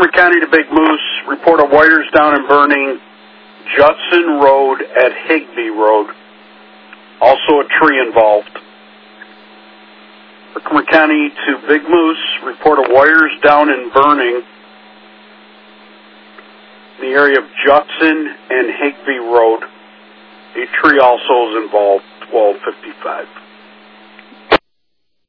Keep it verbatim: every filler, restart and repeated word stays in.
Herkimer County to Big Moose, report of wires down and burning Judson Road at Higbee Road. Also a tree involved. Herkimer County to Big Moose, report of wires down and burning in the area of Judson and Higbee Road. A tree also is involved, twelve fifty-five.